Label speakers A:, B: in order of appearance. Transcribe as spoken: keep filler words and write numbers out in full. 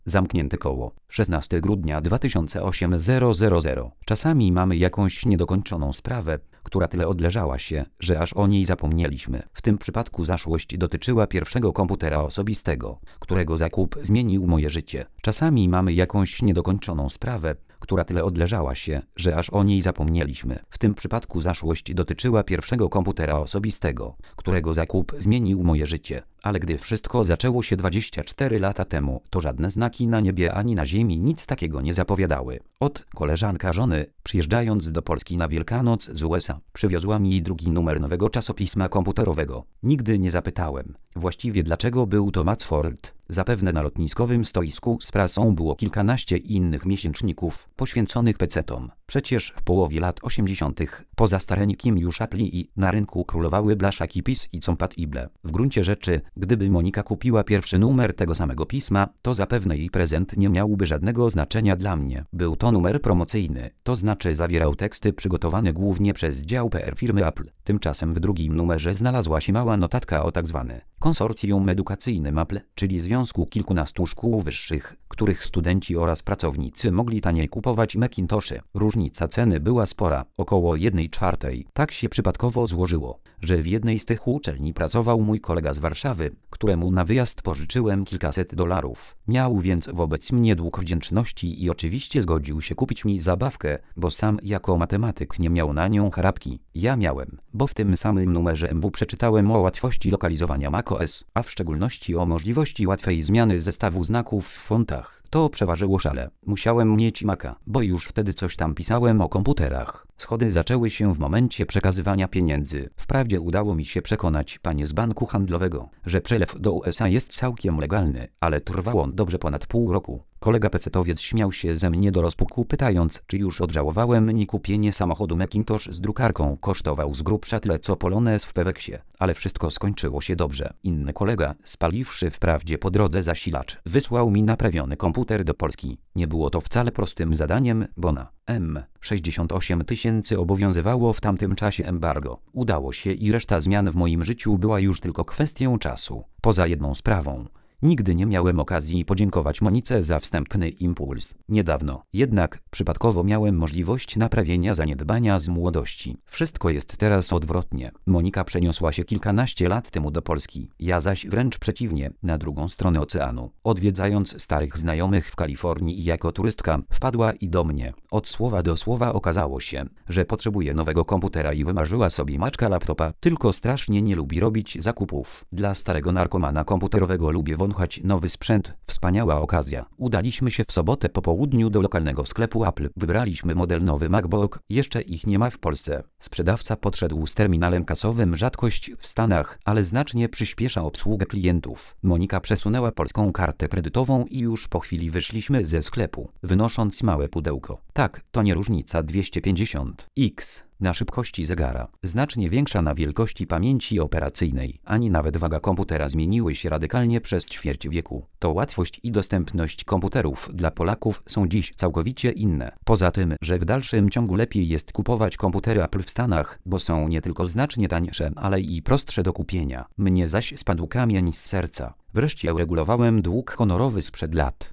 A: Zamknięte koło. szesnastego grudnia dwa tysiące ósmego. Czasami mamy jakąś niedokończoną sprawę, która tyle odleżała się, że aż o niej zapomnieliśmy. W tym przypadku zaszłość dotyczyła pierwszego komputera osobistego, którego zakup zmienił moje życie. Czasami mamy jakąś niedokończoną sprawę, która tyle odleżała się, że aż o niej zapomnieliśmy. W tym przypadku zaszłość dotyczyła pierwszego komputera osobistego, którego zakup zmienił moje życie. Ale gdy wszystko zaczęło się dwadzieścia cztery lata temu, to żadne znaki na niebie ani na ziemi nic takiego nie zapowiadały. Ot, koleżanka żony, przyjeżdżając do Polski na Wielkanoc z U S A, przywiozła mi drugi numer nowego czasopisma komputerowego. Nigdy nie zapytałem, właściwie dlaczego był to Matsford. Zapewne na lotniskowym stoisku z prasą było kilkanaście innych miesięczników poświęconych pecetom. Przecież w połowie lat osiemdziesiątych poza stareńkiem już Apple i na rynku królowały blaszaki P I S i Compatible. W gruncie rzeczy, gdyby Monika kupiła pierwszy numer tego samego pisma, to zapewne jej prezent nie miałby żadnego znaczenia dla mnie. Był to numer promocyjny, to znaczy zawierał teksty przygotowane głównie przez dział P R firmy Apple. Tymczasem w drugim numerze znalazła się mała notatka o tzw. konsorcjum edukacyjnym Apple, czyli związku kilkunastu szkół wyższych, których studenci oraz pracownicy mogli taniej kupować Macintoshy. Różnica ceny była spora, około jednej czwartej. Tak się przypadkowo złożyło, że w jednej z tych uczelni pracował mój kolega z Warszawy, któremu na wyjazd pożyczyłem kilkaset dolarów. Miał więc wobec mnie dług wdzięczności i oczywiście zgodził się kupić mi zabawkę, bo sam jako matematyk nie miał na nią chrapki. Ja miałem, bo w tym samym numerze M W przeczytałem o łatwości lokalizowania macOS, a w szczególności o możliwości łatwej zmiany zestawu znaków w fontach. To przeważyło szale. Musiałem mieć Maca, bo już wtedy coś tam pisałem o komputerach. Schody zaczęły się w momencie przekazywania pieniędzy. Wprawdzie udało mi się przekonać panie z banku handlowego, że przelew do U S A jest całkiem legalny, ale trwało on dobrze ponad pół roku. Kolega pecetowiec śmiał się ze mnie do rozpuku, pytając, czy już odżałowałem nie kupienie samochodu Macintosh z drukarką. Kosztował z grubsza tyle co Polones w Peweksie, ale wszystko skończyło się dobrze. Inny kolega, spaliwszy wprawdzie po drodze zasilacz, wysłał mi naprawiony komputer do Polski. Nie było to wcale prostym zadaniem, bo na M sześćdziesiąt osiem tysięcy obowiązywało w tamtym czasie embargo. Udało się i reszta zmian w moim życiu była już tylko kwestią czasu. Poza jedną sprawą. Nigdy nie miałem okazji podziękować Monice za wstępny impuls. Niedawno, jednak, przypadkowo miałem możliwość naprawienia zaniedbania z młodości. Wszystko jest teraz odwrotnie. Monika przeniosła się kilkanaście lat temu do Polski. Ja zaś wręcz przeciwnie, na drugą stronę oceanu. Odwiedzając starych znajomych w Kalifornii i jako turystka, wpadła i do mnie. Od słowa do słowa okazało się, że potrzebuje nowego komputera i wymarzyła sobie Maczka laptopa, tylko strasznie nie lubi robić zakupów. Dla starego narkomana komputerowego lubię wątpić. Nowy sprzęt, wspaniała okazja. Udaliśmy się w sobotę po południu do lokalnego sklepu Apple. Wybraliśmy model nowy MacBook, jeszcze ich nie ma w Polsce. Sprzedawca podszedł z terminalem kasowym, rzadkość w Stanach, ale znacznie przyspiesza obsługę klientów. Monika przesunęła polską kartę kredytową i już po chwili wyszliśmy ze sklepu, wynosząc małe pudełko. Tak, to nie różnica dwieście pięćdziesiąt X. Na szybkości zegara, znacznie większa na wielkości pamięci operacyjnej, ani nawet waga komputera zmieniły się radykalnie przez ćwierć wieku. To łatwość i dostępność komputerów dla Polaków są dziś całkowicie inne. Poza tym, że w dalszym ciągu lepiej jest kupować komputery Apple w Stanach, bo są nie tylko znacznie tańsze, ale i prostsze do kupienia. Mnie zaś spadł kamień z serca. Wreszcie uregulowałem dług honorowy sprzed lat.